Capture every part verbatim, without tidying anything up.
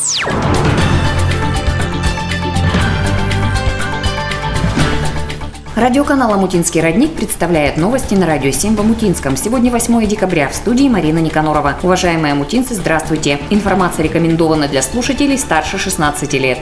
Радиоканал «Омутинский родник» представляет новости на Радио семь в Омутинском. Сегодня восьмое декабря. В студии Марина Никанорова. Уважаемые омутинцы, здравствуйте. Информация рекомендована для слушателей старше шестнадцати лет.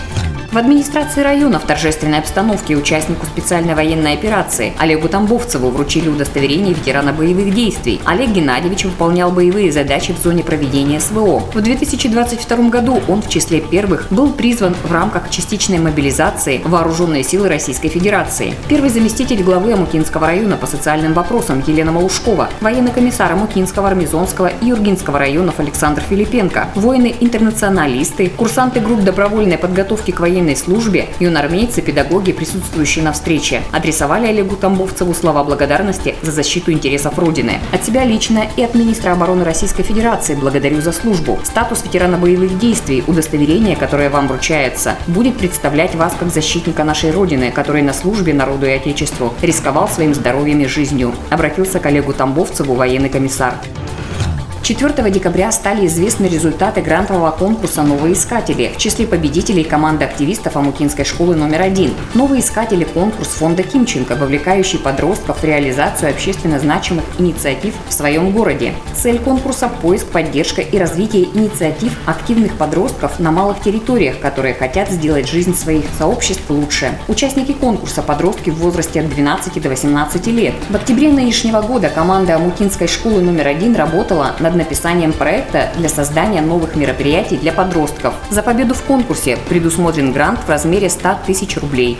В администрации района в торжественной обстановке участнику специальной военной операции Олегу Тамбовцеву вручили удостоверение ветерана боевых действий. Олег Геннадьевич выполнял боевые задачи в зоне проведения СВО. В две тысячи двадцать втором году он в числе первых был призван в рамках частичной мобилизации в Вооруженные силы Российской Федерации. Первый заместитель главы Омутинского района по социальным вопросам Елена Малушкова, военный комиссар Омутинского, Армизонского и Юргинского районов Александр Филипенко, воины-интернационалисты, курсанты групп добровольной подготовки к военной службе, юноармейцы, педагоги, присутствующие на встрече, адресовали Олегу Тамбовцеву слова благодарности за защиту интересов Родины. От себя лично и от министра обороны Российской Федерации благодарю за службу. Статус ветерана боевых действий, удостоверение, которое вам вручается, будет представлять вас как защитника нашей Родины, который на службе народу и Отечеству рисковал своим здоровьем и жизнью, обратился к Олегу Тамбовцеву военный комиссар. четвёртого декабря стали известны результаты грантового конкурса «Новые искатели». В числе победителей команда активистов Омутинской школы номер один. «Новые искатели» – конкурс фонда Кимченко, вовлекающий подростков в реализацию общественно значимых инициатив в своем городе. Цель конкурса – поиск, поддержка и развитие инициатив активных подростков на малых территориях, которые хотят сделать жизнь своих сообществ лучше. Участники конкурса – подростки в возрасте от двенадцати до восемнадцати лет. В октябре нынешнего года команда Омутинской школы номер один работала над написанием проекта для создания новых мероприятий для подростков. За победу в конкурсе предусмотрен грант в размере ста тысяч рублей.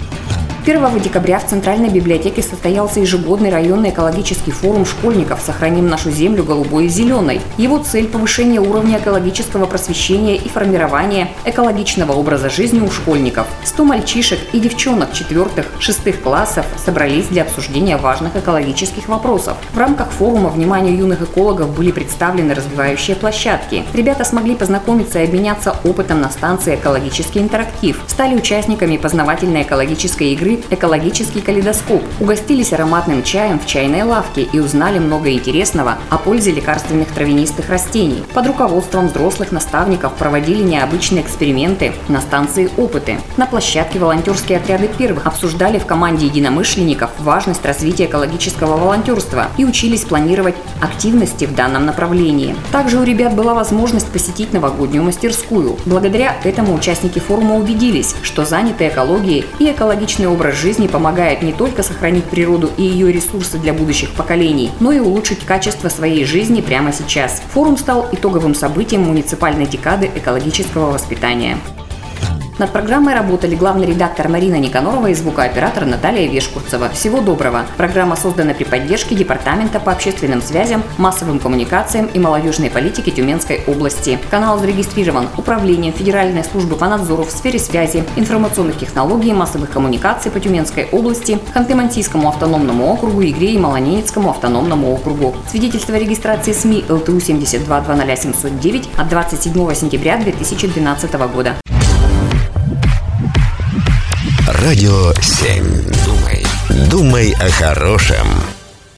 первого декабря в Центральной библиотеке состоялся ежегодный районный экологический форум школьников «Сохраним нашу землю голубой и зеленой». Его цель – повышение уровня экологического просвещения и формирование экологичного образа жизни у школьников. сто мальчишек и девчонок четвертых-шестых классов собрались для обсуждения важных экологических вопросов. В рамках форума вниманию юных экологов были представлены развивающие площадки. Ребята смогли познакомиться и обменяться опытом на станции «Экологический интерактив», стали участниками познавательной экологической игры «Экологический калейдоскоп», угостились ароматным чаем в чайной лавке и узнали много интересного о пользе лекарственных травянистых растений. Под руководством взрослых наставников проводили необычные эксперименты на станции «Опыты». На площадке волонтерские отряды первых обсуждали в команде единомышленников важность развития экологического волонтерства и учились планировать активности в данном направлении. Также у ребят была возможность посетить новогоднюю мастерскую. Благодаря этому участники форума убедились, что занятые экологией и экологичный образ жизни помогает не только сохранить природу и ее ресурсы для будущих поколений, но и улучшить качество своей жизни прямо сейчас. Форум стал итоговым событием муниципальной декады экологического воспитания. Над программой работали главный редактор Марина Никанорова и звукооператор Наталья Вешкурцева. Всего доброго! Программа создана при поддержке Департамента по общественным связям, массовым коммуникациям и молодежной политике Тюменской области. Канал зарегистрирован Управлением Федеральной службы по надзору в сфере связи, информационных технологий и массовых коммуникаций по Тюменской области, Ханты-Мансийскому автономному округу, Игре и Малоненецкому автономному округу. Свидетельство о регистрации СМИ эл тэ у семь два два ноль семь ноль девять от двадцать седьмого сентября две тысячи двенадцатого года. Радио семь. Думай, думай о хорошем.